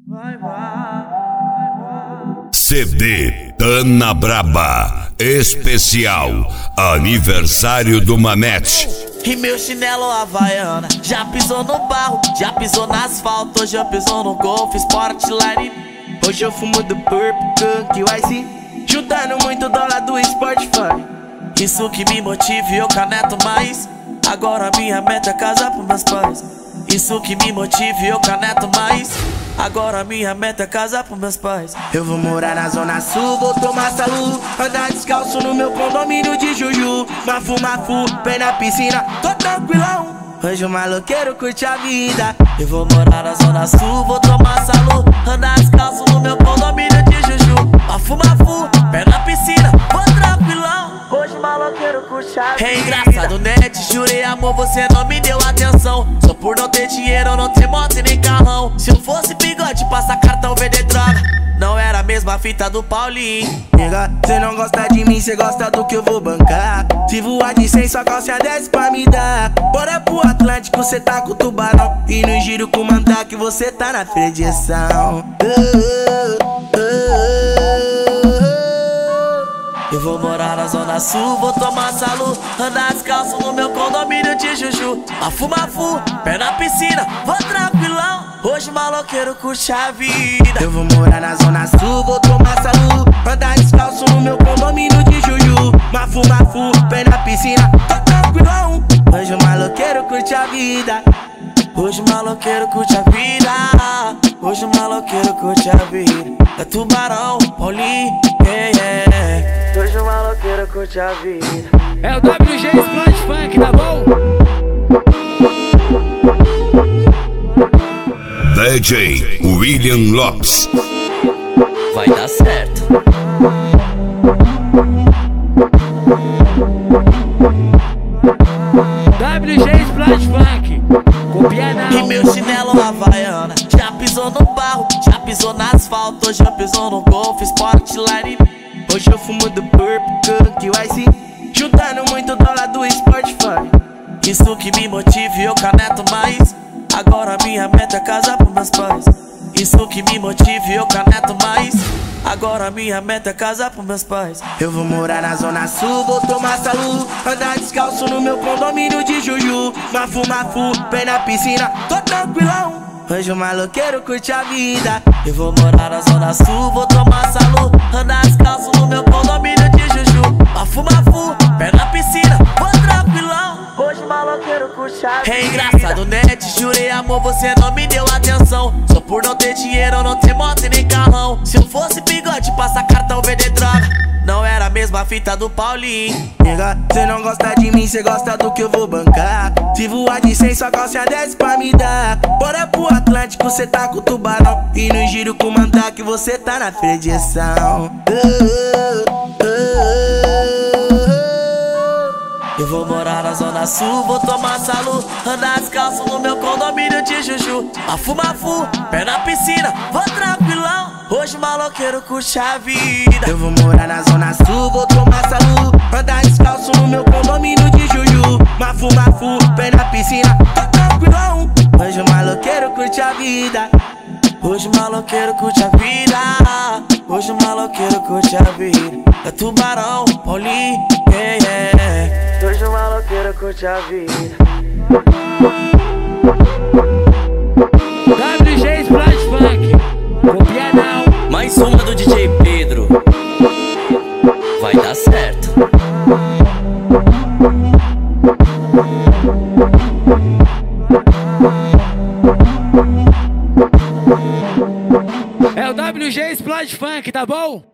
CD Tana Braba especial aniversário do Manete. E meu chinelo havaiana já pisou no barro, já pisou no asfalto. Hoje eu piso no Golf Sportline. Hoje eu fumo do Purple que vai se juntando muito dólar do Spotify. Isso que me motive, eu caneto mais. Agora minha meta é casar pros meus pais. Isso que me motive, eu caneto mais. Agora minha meta é casar pros meus pais. Eu vou morar na Zona Sul, vou tomar salu, andar descalço no meu condomínio de Juju. Mafu, pé na piscina, tô tranquilão. Hoje o maloqueiro curte a vida. Eu vou morar na Zona Sul, vou tomar salu, andar descalço no meu condomínio de Juju. Mafu, pé na piscina, vou tranquilão. Hoje o maloqueiro curte a vida. É engraçado, né? Te jurei amor, você não me deu atenção. Só por não ter dinheiro, não ter moto e nem carrão. Se eu fosse bigode, passar cartão, vender droga. Não era a mesma fita do Paulinho. Nega, cê não gosta de mim, cê gosta do que eu vou bancar. Se voar de 100, sua calça desce pra me dar. Bora pro Atlântico, cê tá com o tubarão. E no giro com o mandar que você tá na predição. Eu vou morar na Zona Sul, vou tomar salu, andar descalço no meu condomínio de Juju. Mafu, pé na piscina, vou tranquilão. Hoje o maloqueiro curte a vida. Eu vou morar na Zona Sul, vou tomar salu, andar descalço no meu condomínio de Juju. Mafu, pé na piscina, tô tranquilão. Hoje o maloqueiro curte a vida. Hoje o maloqueiro curte a vida. Hoje o maloqueiro curte a vida. É Tubarão, Paulinho, yeah. Hoje o maloqueiro curte a vida. É o WG Splash Funk, tá bom? DJ William Lopes. Vai dar certo. WG Splash Funk, copia não. E meu chinelo havaiana já pisou no barro, já pisou no asfalto. Hoje eu piso no Golf Sportline. Hoje eu fumo do Purple que vai se juntando muito dólar do Spotify. Isso que me motive, eu caneto mais. Agora minha meta é casar pros meus pais. Isso que me motive, eu caneto mais. Agora minha meta é casar pros meus pais. Eu vou morar na Zona Sul, vou tomar salu, andar descalço no meu condomínio de Juju. Mafu, pé na piscina, tô tranquilão. Hoje o maloqueiro curte a vida. Eu vou morar na Zona Sul, vou tomar salu, andar descalço no meu condomínio de Juju. Mafu, pé na piscina, vou tranquilão. Hoje o maloqueiro curte a vida. É engraçado, né? Te jurei amor, você não me deu atenção. Só por não ter dinheiro, não ter moto e nem carrão. Se eu fosse bigode, passar cartão, vender droga. Não era a mesma fita do Paulinho. Nega, cê não gosta de mim, cê gosta do que eu vou bancar. Se voar de 100, sua calça desce pra me dar. Bora pro Atlântico, cê tá com o tubarão. E no giro com o mandar que você tá na predição. Eu vou morar na Zona Sul, vou tomar salu, andar descalço no meu condomínio de Juju. Mafu, pé na piscina, vou tranquilão. Hoje o maloqueiro curte a vida. Eu vou morar na Zona Sul, vou tomar salu, andar descalço no meu condomínio de Juju. Mafu, pé na piscina, tô tranquilão. Hoje o maloqueiro curte a vida. Hoje o maloqueiro curte a vida. Hoje o maloqueiro curte a vida. É Tubarão, Paulinho, yeah. Hoje o maloqueiro curte a vida. WG Splash Funk, copia não. Mais uma do DJ Pedro. Vai dar certo. É o WG Splash Funk, tá bom?